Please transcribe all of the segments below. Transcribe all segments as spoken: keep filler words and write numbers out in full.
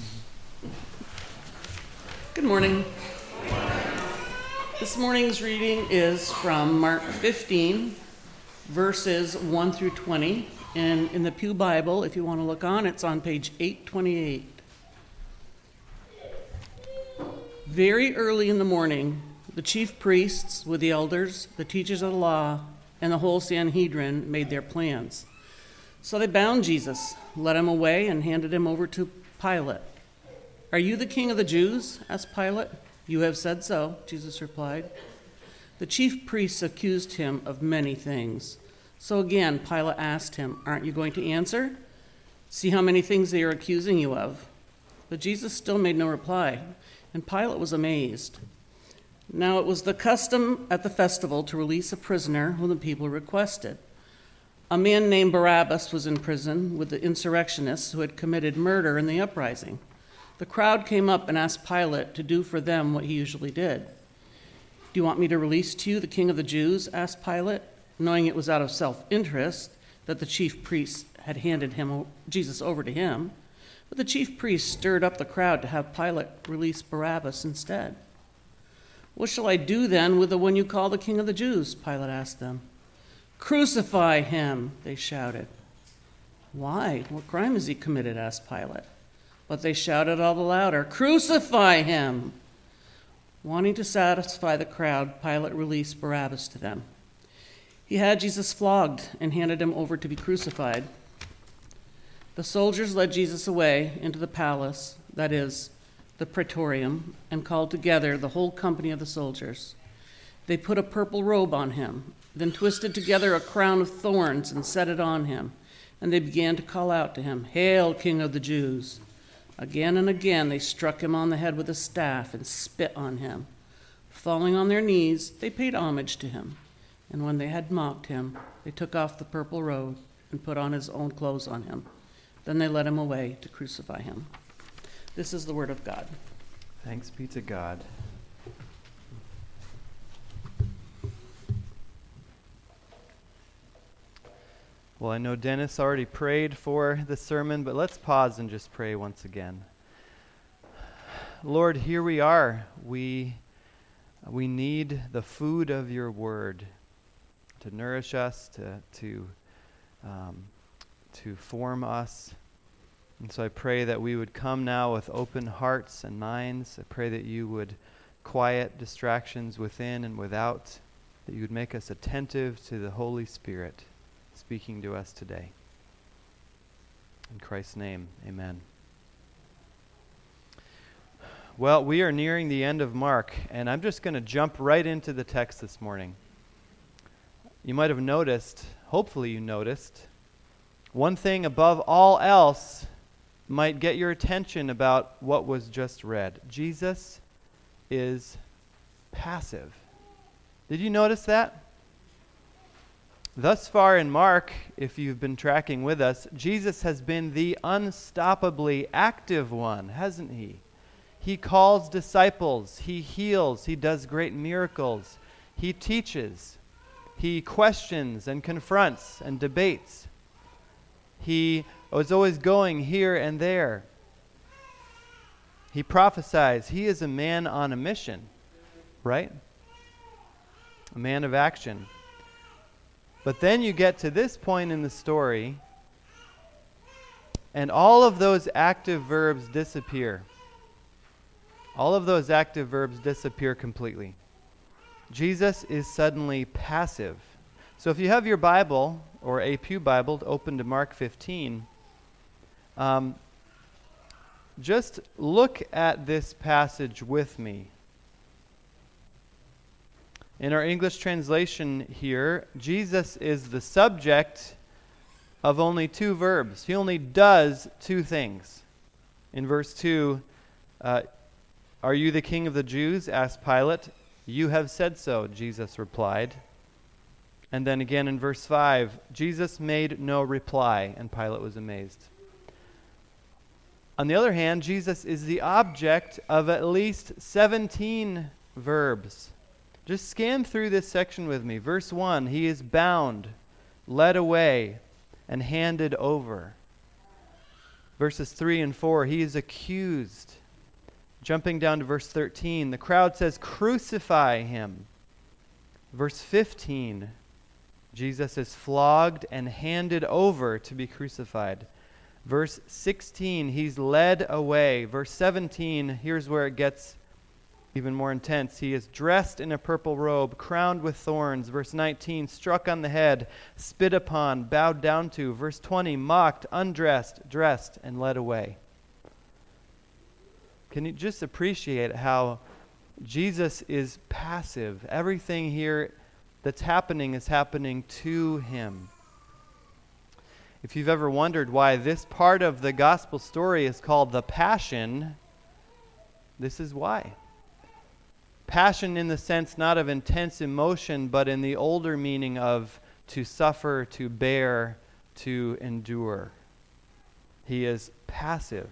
Good morning. This morning's reading is from Mark fifteen, verses one through twenty. And in the Pew Bible, if you want to look on, it's on page eight twenty-eight. Very early in the morning, the chief priests with the elders, the teachers of the law, and the whole Sanhedrin made their plans. So they bound Jesus, led him away, and handed him over to Pilate. "Are you the king of the Jews?" asked Pilate. "You have said so," Jesus replied. The chief priests accused him of many things. So again, Pilate asked him, "Aren't you going to answer? See how many things they are accusing you of." But Jesus still made no reply, and Pilate was amazed. Now it was the custom at the festival to release a prisoner whom the people requested. A man named Barabbas was in prison with the insurrectionists who had committed murder in the uprising. The crowd came up and asked Pilate to do for them what he usually did. "Do you want me to release to you the king of the Jews?" asked Pilate, knowing it was out of self-interest that the chief priests had handed him Jesus over to him. But the chief priests stirred up the crowd to have Pilate release Barabbas instead. "What shall I do then with the one you call the king of the Jews?" Pilate asked them. "Crucify him," they shouted. "Why? What crime has he committed?" asked Pilate. But they shouted all the louder, "Crucify him!" Wanting to satisfy the crowd, Pilate released Barabbas to them. He had Jesus flogged and handed him over to be crucified. The soldiers led Jesus away into the palace, that is, the praetorium, and called together the whole company of the soldiers. They put a purple robe on him, then twisted together a crown of thorns and set it on him, and they began to call out to him, "Hail, King of the Jews!" Again and again they struck him on the head with a staff and spit on him. Falling on their knees, they paid homage to him. And when they had mocked him, they took off the purple robe and put on his own clothes on him. Then they led him away to crucify him. This is the word of God. Thanks be to God. Well, I know Dennis already prayed for the sermon, but let's pause and just pray once again. Lord, here we are. We, we need the food of your word to nourish us, to, to, um, to form us. And so I pray that we would come now with open hearts and minds. I pray that you would quiet distractions within and without, that you would make us attentive to the Holy Spirit speaking to us today. In Christ's name, amen. Well, we are nearing the end of Mark, and I'm just going to jump right into the text this morning. You might have noticed, hopefully you noticed, one thing above all else might get your attention about what was just read. Jesus is passive. Did you notice that? Thus far in Mark, if you've been tracking with us, Jesus has been the unstoppably active one, hasn't he? He calls disciples, he heals, he does great miracles, he teaches, he questions and confronts and debates. He was always going here and there. He prophesies. He is a man on a mission, right? A man of action. But then you get to this point in the story, and all of those active verbs disappear. All of those active verbs disappear completely. Jesus is suddenly passive. So if you have your Bible, or a Pew Bible, open to Mark fifteen, um, just look at this passage with me. In our English translation here, Jesus is the subject of only two verbs. He only does two things. In verse two, uh, "Are you the king of the Jews?" asked Pilate. "You have said so," Jesus replied. And then again in verse five, Jesus made no reply, and Pilate was amazed. On the other hand, Jesus is the object of at least seventeen verbs. Just scan through this section with me. Verse one, he is bound, led away, and handed over. Verses three and four, he is accused. Jumping down to verse thirteen, the crowd says, "Crucify him." Verse fifteen, Jesus is flogged and handed over to be crucified. Verse sixteen, he's led away. Verse seventeen, here's where it gets even more intense. He is dressed in a purple robe, crowned with thorns. Verse nineteen, struck on the head, spit upon, bowed down to. Verse twenty, mocked, undressed, dressed, and led away. Can you just appreciate how Jesus is passive? Everything here that's happening is happening to him. If you've ever wondered why this part of the gospel story is called the Passion, this is why. Passion in the sense not of intense emotion, but in the older meaning of to suffer, to bear, to endure. He is passive.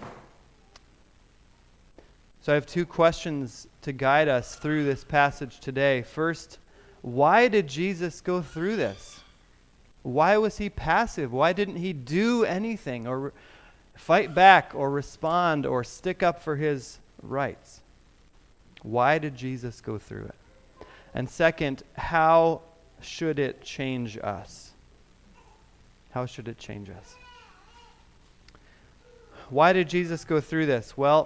So I have two questions to guide us through this passage today. First, why did Jesus go through this? Why was he passive? Why didn't he do anything or fight back or respond or stick up for his rights? Why did Jesus go through it? And second, how should it change us? How should it change us? Why did Jesus go through this? Well,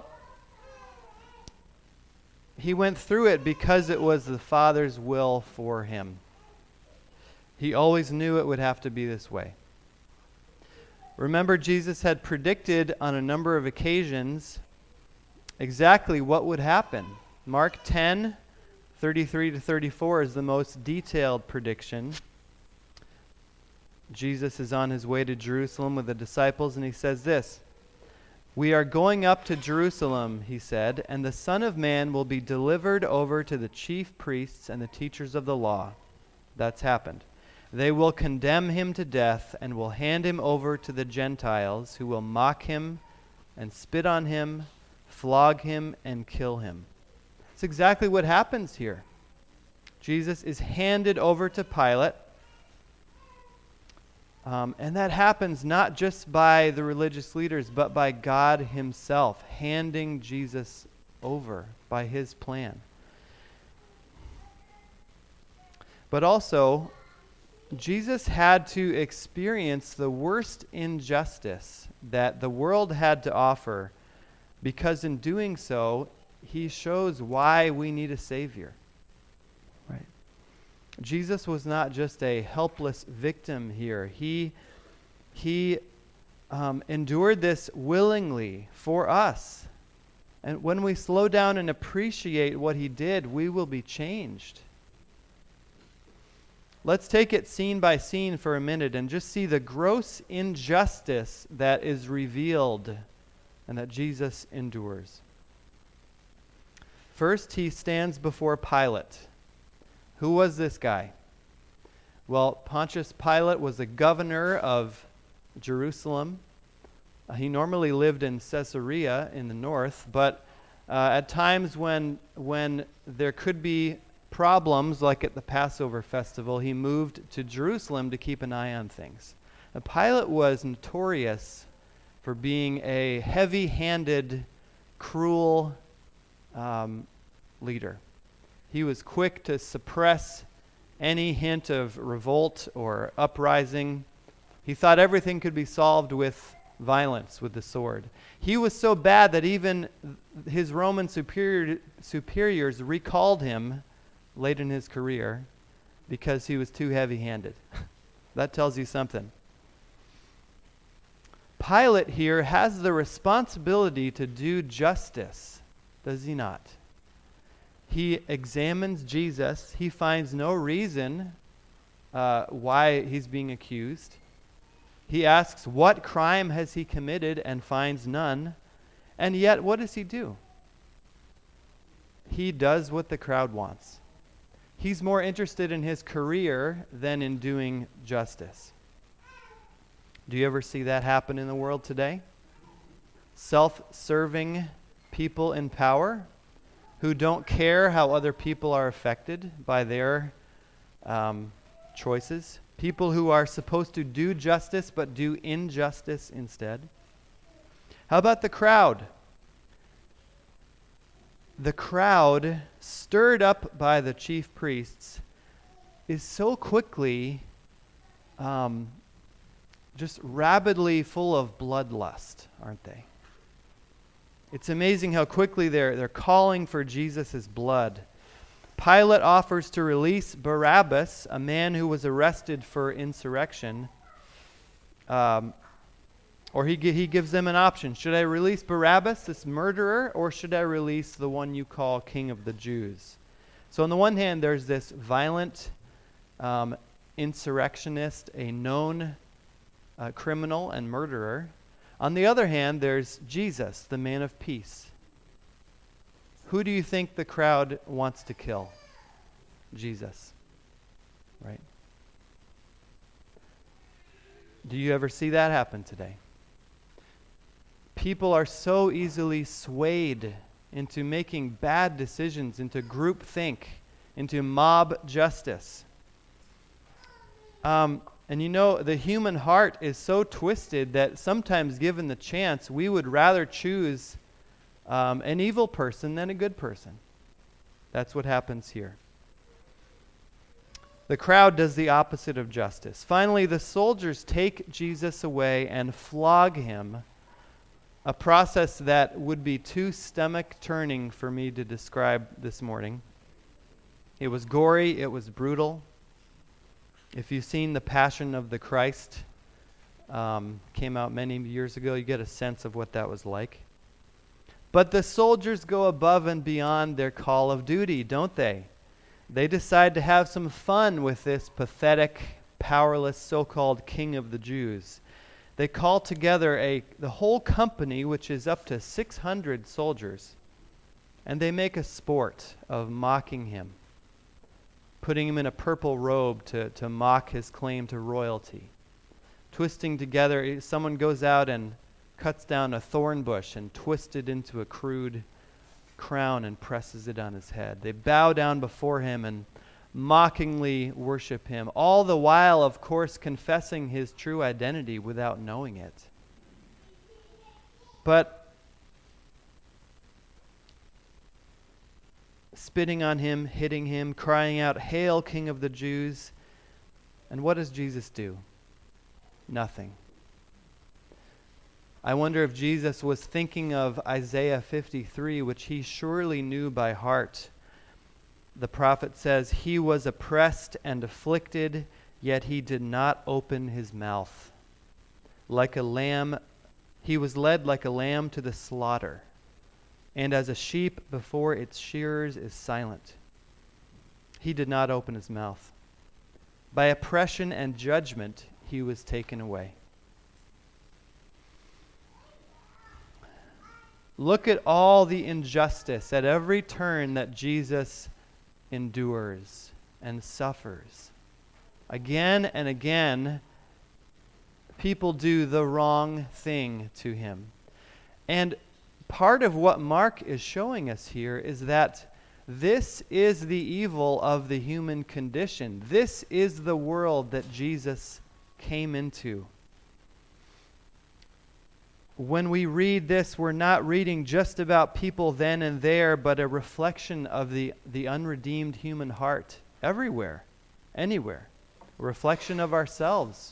he went through it because it was the Father's will for him. He always knew it would have to be this way. Remember, Jesus had predicted on a number of occasions exactly what would happen. Mark ten, thirty-three to thirty-four is the most detailed prediction. Jesus is on his way to Jerusalem with the disciples, and he says this, "We are going up to Jerusalem," he said, "and the Son of Man will be delivered over to the chief priests and the teachers of the law." That's happened. "They will condemn him to death and will hand him over to the Gentiles, who will mock him and spit on him, flog him, and kill him." It's exactly what happens here. Jesus is handed over to Pilate. Um, and that happens not just by the religious leaders, but by God himself, handing Jesus over by his plan. But also, Jesus had to experience the worst injustice that the world had to offer, because in doing so, he shows why we need a Savior. Right? Jesus was not just a helpless victim here. He, he um, endured this willingly for us. And when we slow down and appreciate what he did, we will be changed. Let's take it scene by scene for a minute and just see the gross injustice that is revealed and that Jesus endures. First, he stands before Pilate. Who was this guy? Well, Pontius Pilate was the governor of Jerusalem. Uh, he normally lived in Caesarea in the north, but uh, at times when when there could be problems, like at the Passover festival, he moved to Jerusalem to keep an eye on things. Now, Pilate was notorious for being a heavy-handed, cruel um, leader. He was quick to suppress any hint of revolt or uprising. He thought everything could be solved with violence, with the sword. He was so bad that even his Roman superior, superiors recalled him late in his career because he was too heavy-handed. That tells you something. Pilate here has the responsibility to do justice, does he not? He examines Jesus. He finds no reason uh, why he's being accused. He asks, what crime has he committed, and finds none. And yet, what does he do? He does what the crowd wants. He's more interested in his career than in doing justice. Do you ever see that happen in the world today? Self-serving people in power who don't care how other people are affected by their um, choices. People who are supposed to do justice but do injustice instead. How about the crowd? The crowd, stirred up by the chief priests, is so quickly um, just rabidly full of bloodlust, aren't they? It's amazing how quickly they're, they're calling for Jesus' blood. Pilate offers to release Barabbas, a man who was arrested for insurrection. Um, or he, he gives them an option. Should I release Barabbas, this murderer, or should I release the one you call King of the Jews? So on the one hand, there's this violent um, insurrectionist, a known uh, criminal and murderer. On the other hand, there's Jesus, the man of peace. Who do you think the crowd wants to kill? Jesus, right? Do you ever see that happen today? People are so easily swayed into making bad decisions, into groupthink, into mob justice. Um, and you know, the human heart is so twisted that sometimes, given the chance, we would rather choose um, an evil person than a good person. That's what happens here. The crowd does the opposite of justice. Finally, the soldiers take Jesus away and flog him, a process that would be too stomach-turning for me to describe this morning. It was gory, it was brutal. If you've seen The Passion of the Christ, um, came out many years ago, you get a sense of what that was like. But the soldiers go above and beyond their call of duty, don't they? They decide to have some fun with this pathetic, powerless so-called king of the Jews. They call together a the whole company, which is up to six hundred soldiers, and they make a sport of mocking him, putting him in a purple robe to, to mock his claim to royalty. Twisting together, someone goes out and cuts down a thorn bush and twists it into a crude crown and presses it on his head. They bow down before him and mockingly worship him, all the while, of course, confessing his true identity without knowing it. But spitting on him, hitting him, crying out, "Hail, King of the Jews." And what does Jesus do? Nothing. I wonder if Jesus was thinking of Isaiah fifty-three, which he surely knew by heart. The prophet says, "He was oppressed and afflicted, yet he did not open his mouth. Like a lamb, he was led like a lamb to the slaughter, and as a sheep before its shearers is silent, he did not open his mouth. By oppression and judgment he was taken away." Look at all the injustice at every turn that Jesus endures and suffers. Again and again, people do the wrong thing to him. And part of what Mark is showing us here is that this is the evil of the human condition. This is the world that Jesus came into. When we read this, we're not reading just about people then and there, but a reflection of the, the unredeemed human heart everywhere, anywhere. A reflection of ourselves.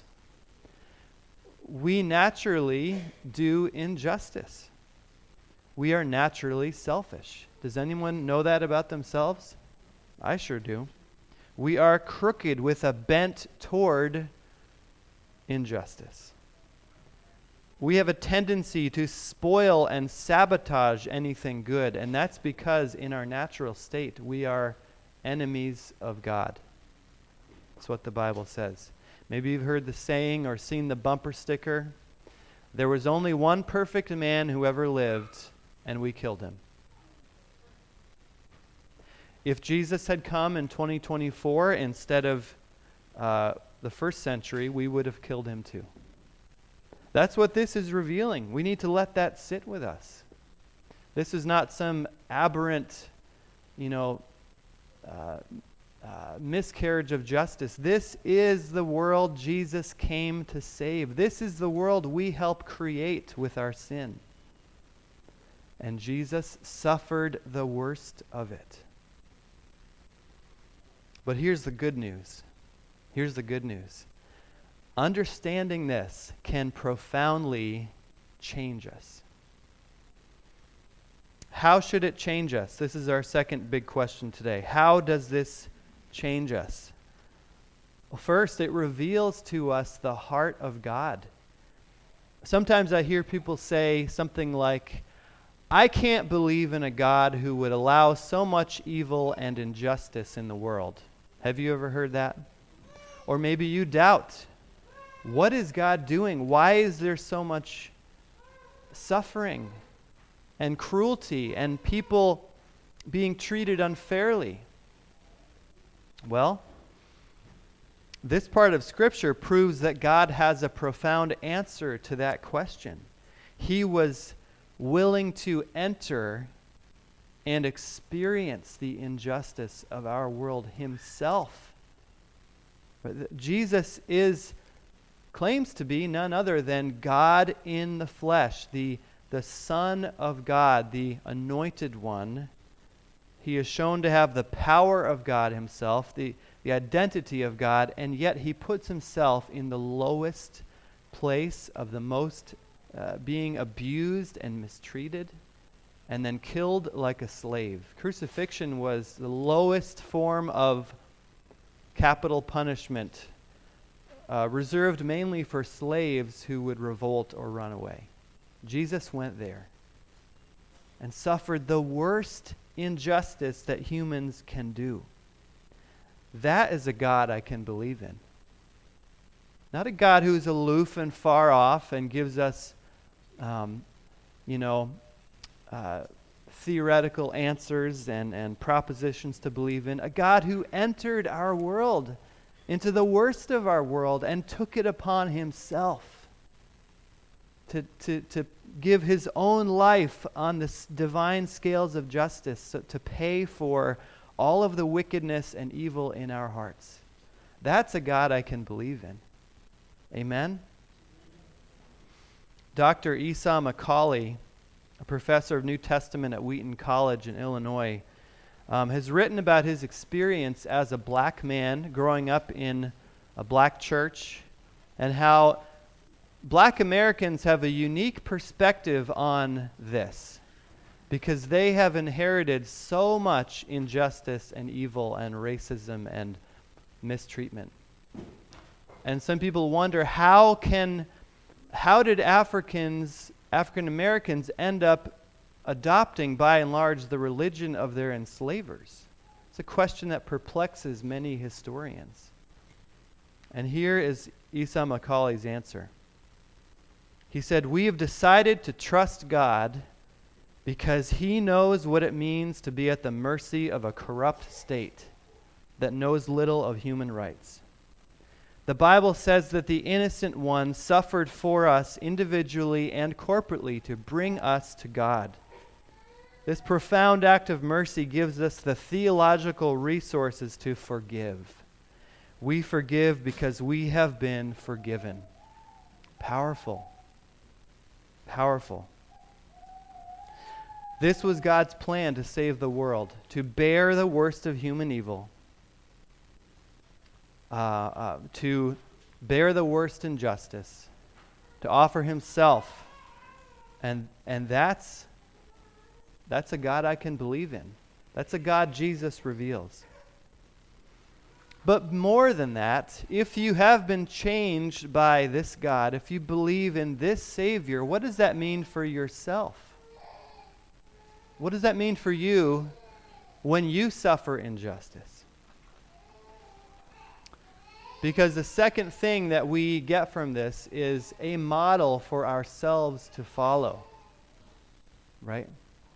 We naturally do injustice. We are naturally selfish. Does anyone know that about themselves? I sure do. We are crooked with a bent toward injustice. We have a tendency to spoil and sabotage anything good, and that's because in our natural state we are enemies of God. That's what the Bible says. Maybe you've heard the saying or seen the bumper sticker, "There was only one perfect man who ever lived, and we killed him." If Jesus had come in twenty twenty-four instead of uh, the first century, we would have killed him too. That's what this is revealing. We need to let that sit with us. This is not some aberrant, you know, uh, uh, miscarriage of justice. This is the world Jesus came to save. This is the world we help create with our sin. And Jesus suffered the worst of it. But here's the good news. Here's the good news. Understanding this can profoundly change us. How should it change us? This is our second big question today. How does this change us? Well, first, it reveals to us the heart of God. Sometimes I hear people say something like, I can't believe in a God who would allow so much evil and injustice in the world. Have you ever heard that? Or maybe you doubt, what is God doing? Why is there so much suffering and cruelty and people being treated unfairly? Well, this part of Scripture proves that God has a profound answer to that question. He was willing to enter and experience the injustice of our world himself. But Jesus is, claims to be none other than God in the flesh, the, the Son of God, the Anointed One. He is shown to have the power of God himself, the, the identity of God, and yet he puts himself in the lowest place of the most uh, being abused and mistreated, and then killed like a slave. Crucifixion was the lowest form of capital punishment, uh, reserved mainly for slaves who would revolt or run away. Jesus went there and suffered the worst injustice that humans can do. That is a God I can believe in. Not a God who is aloof and far off and gives us, um, you know, uh, theoretical answers and, and propositions to believe in. A God who entered our world, into the worst of our world, and took it upon himself to, to, to give his own life on the s- divine scales of justice, so to pay for all of the wickedness and evil in our hearts. That's a God I can believe in. Amen? Doctor Esau McCaulley, a professor of New Testament at Wheaton College in Illinois, um, has written about his experience as a black man growing up in a black church, and how black Americans have a unique perspective on this because they have inherited so much injustice and evil and racism and mistreatment. And some people wonder, how can, how did Africans, African Americans end up adopting, by and large, the religion of their enslavers? It's a question that perplexes many historians. And here is Esau McCaulley's answer. He said, "We have decided to trust God because he knows what it means to be at the mercy of a corrupt state that knows little of human rights. The Bible says that the innocent one suffered for us individually and corporately to bring us to God. This profound act of mercy gives us the theological resources to forgive. We forgive because we have been forgiven." Powerful. Powerful. This was God's plan to save the world, to bear the worst of human evil, uh, uh, to bear the worst injustice, to offer himself. And and that's that's a God I can believe in. That's a God Jesus reveals. But more than that, if you have been changed by this God, if you believe in this Savior, what does that mean for yourself? What does that mean for you when you suffer injustice? Because the second thing that we get from this is a model for ourselves to follow. Right?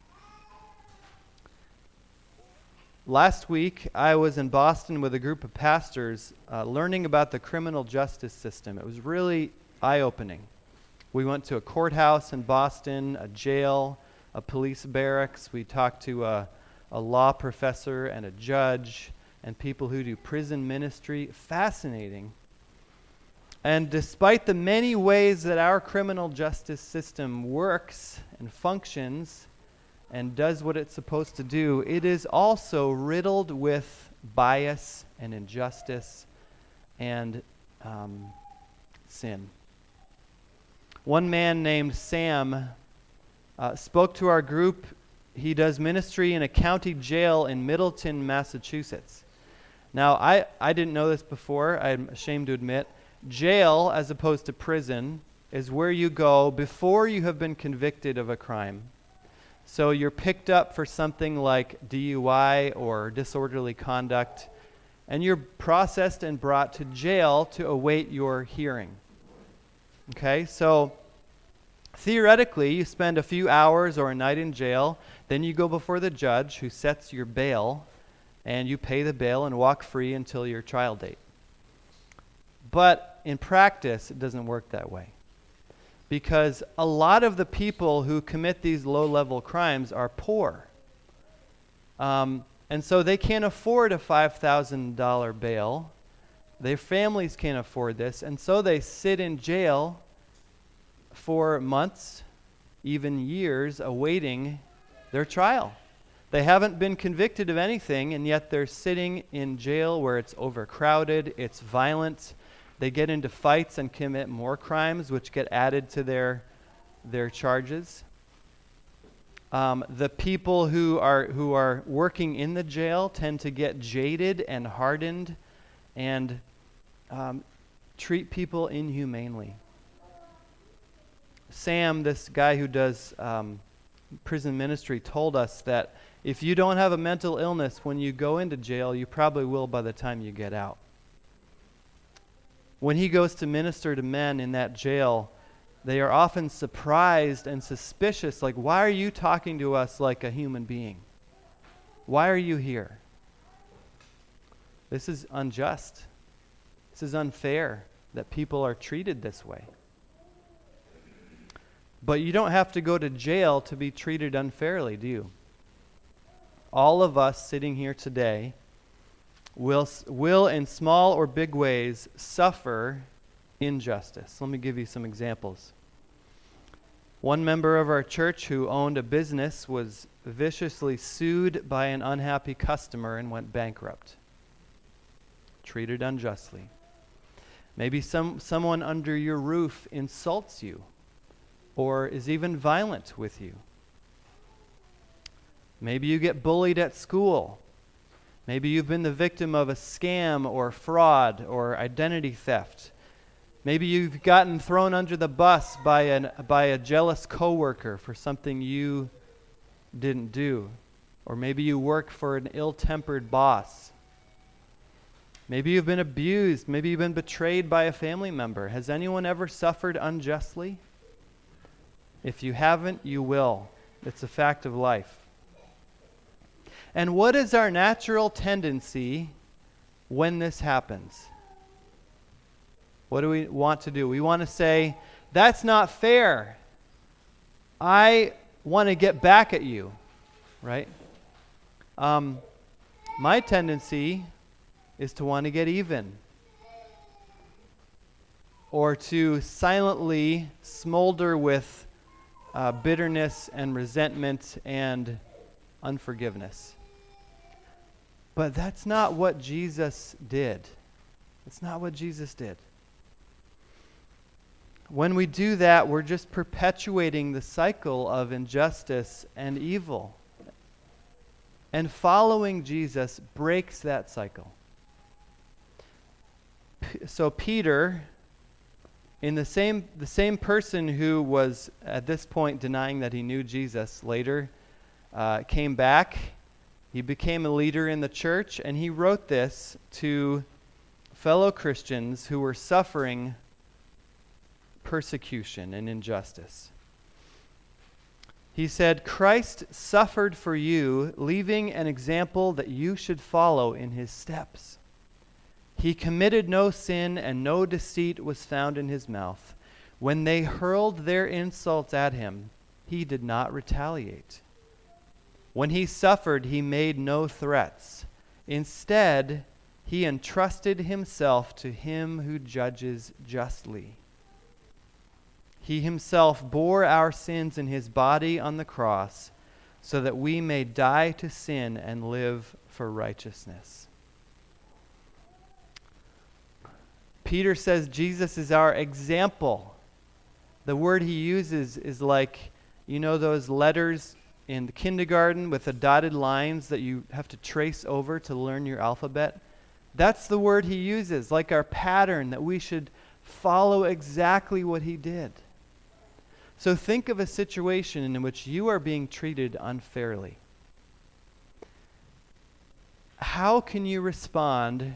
Last week, I was in Boston with a group of pastors uh, learning about the criminal justice system. It was really eye-opening. We went to a courthouse in Boston, a jail, a police barracks. We talked to a, a law professor and a judge and people who do prison ministry. Fascinating. And despite the many ways that our criminal justice system works and functions, and does what it's supposed to do, it is also riddled with bias and injustice and um, sin. One man named Sam uh, spoke to our group. He does ministry in a county jail in Middleton, Massachusetts. Now, I, I didn't know this before. I'm ashamed to admit. Jail, as opposed to prison, is where you go before you have been convicted of a crime. So you're picked up for something like D U I or disorderly conduct, and you're processed and brought to jail to await your hearing. Okay, so theoretically, you spend a few hours or a night in jail, then you go before the judge who sets your bail, and you pay the bail and walk free until your trial date. But in practice, it doesn't work that way. Because a lot of the people who commit these low-level crimes are poor. Um, and so they can't afford a five thousand dollars bail. Their families can't afford this, and so they sit in jail for months, even years, awaiting their trial. They haven't been convicted of anything, and yet they're sitting in jail where it's overcrowded, it's violent. They get into fights and commit more crimes, which get added to their their charges. Um, the people who are who are working in the jail tend to get jaded and hardened, and um, treat people inhumanely. Sam, this guy who does um, prison ministry, told us that if you don't have a mental illness when you go into jail, you probably will by the time you get out. When he goes to minister to men in that jail, they are often surprised and suspicious, like, why are you talking to us like a human being? Why are you here? This is unjust. This is unfair that people are treated this way. But you don't have to go to jail to be treated unfairly, do you? All of us sitting here today will, will in small or big ways, suffer injustice. Let me give you some examples. One member of our church who owned a business was viciously sued by an unhappy customer and went bankrupt. Treated unjustly. Maybe some someone under your roof insults you or is even violent with you. Maybe you get bullied at school. Maybe you've been the victim of a scam or fraud or identity theft. Maybe you've gotten thrown under the bus by an by a jealous coworker for something you didn't do. Or maybe you work for an ill-tempered boss. Maybe you've been abused. Maybe you've been betrayed by a family member. Has anyone ever suffered unjustly? If you haven't, you will. It's a fact of life. And what is our natural tendency when this happens? What do we want to do? We want to say, that's not fair. I want to get back at you, right? Um, my tendency is to want to get even, or to silently smolder with uh, bitterness and resentment and unforgiveness. But that's not what Jesus did. It's not what Jesus did. When we do that, we're just perpetuating the cycle of injustice and evil. And following Jesus breaks that cycle. P- so Peter, in the same the same person who was at this point denying that he knew Jesus, later uh, came back. He became a leader in the church, and he wrote this to fellow Christians who were suffering persecution and injustice. He said, Christ suffered for you, leaving an example that you should follow in his steps. He committed no sin, and no deceit was found in his mouth. When they hurled their insults at him, he did not retaliate. When he suffered, he made no threats. Instead, he entrusted himself to him who judges justly. He himself bore our sins in his body on the cross, so that we may die to sin and live for righteousness. Peter says Jesus is our example. The word he uses is like, you know those letters in the kindergarten with the dotted lines that you have to trace over to learn your alphabet? That's the word he uses, like our pattern, that we should follow exactly what he did. So think of a situation in which you are being treated unfairly. How can you respond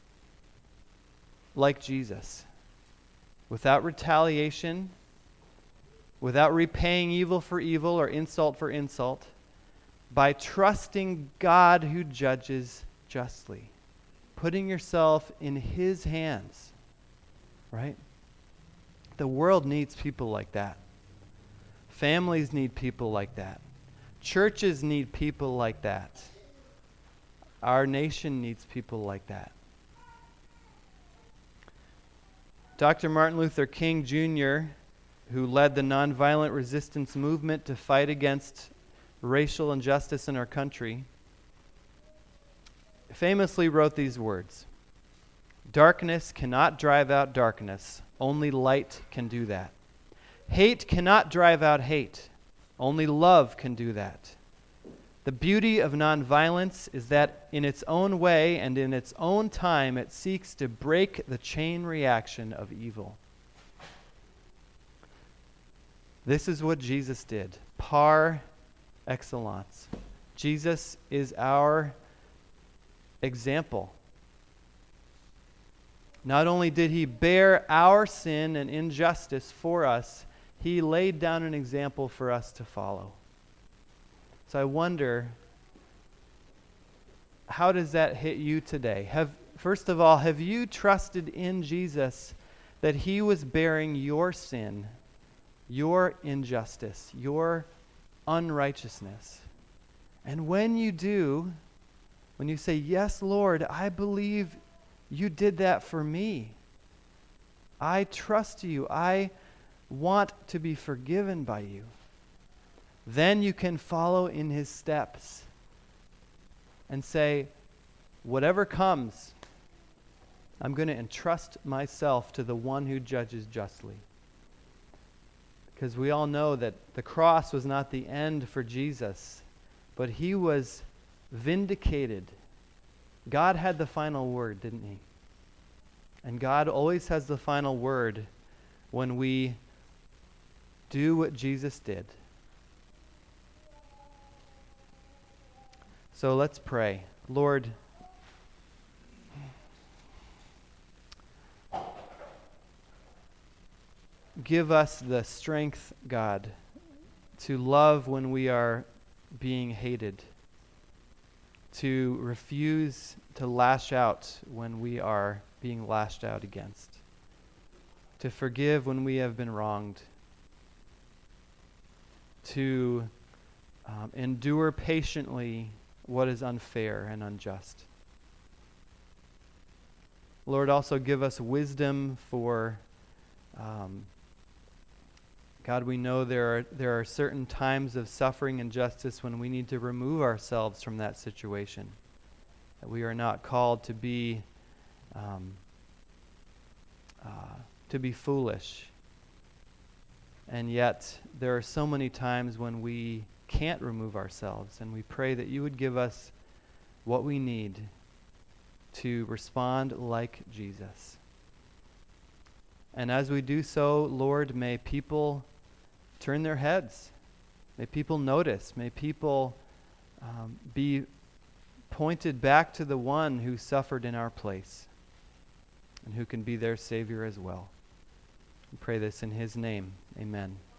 like Jesus? Without retaliation, without repaying evil for evil or insult for insult, by trusting God who judges justly, putting yourself in his hands, right? The world needs people like that. Families need people like that. Churches need people like that. Our nation needs people like that. Doctor Martin Luther King Junior, who led the nonviolent resistance movement to fight against racial injustice in our country, famously wrote these words: "Darkness cannot drive out darkness. Only light can do that. Hate cannot drive out hate. Only love can do that. The beauty of nonviolence is that in its own way and in its own time, it seeks to break the chain reaction of evil." This is what Jesus did, par excellence. Jesus is our example. Not only did he bear our sin and injustice for us, he laid down an example for us to follow. So I wonder, how does that hit you today? Have, first of all, have you trusted in Jesus that he was bearing your sin, your injustice, your unrighteousness? And when you do, when you say, "Yes, Lord, I believe you did that for me. I trust you. I want to be forgiven by you," then you can follow in his steps and say, whatever comes, I'm going to entrust myself to the one who judges justly. Because we all know that the cross was not the end for Jesus, but he was vindicated. God had the final word, didn't he? And God always has the final word when we do what Jesus did. So let's pray. Lord, give us the strength, God, to love when we are being hated, to refuse to lash out when we are being lashed out against, to forgive when we have been wronged, to um, endure patiently what is unfair and unjust. Lord, also give us wisdom for, um, God, we know there are, there are certain times of suffering and justice when we need to remove ourselves from that situation, that we are not called to be um, uh, to be foolish. And yet, there are so many times when we can't remove ourselves, and we pray that you would give us what we need to respond like Jesus. And as we do so, Lord, may people turn their heads. May people notice. May people um, be pointed back to the one who suffered in our place and who can be their Savior as well. We pray this in his name. Amen.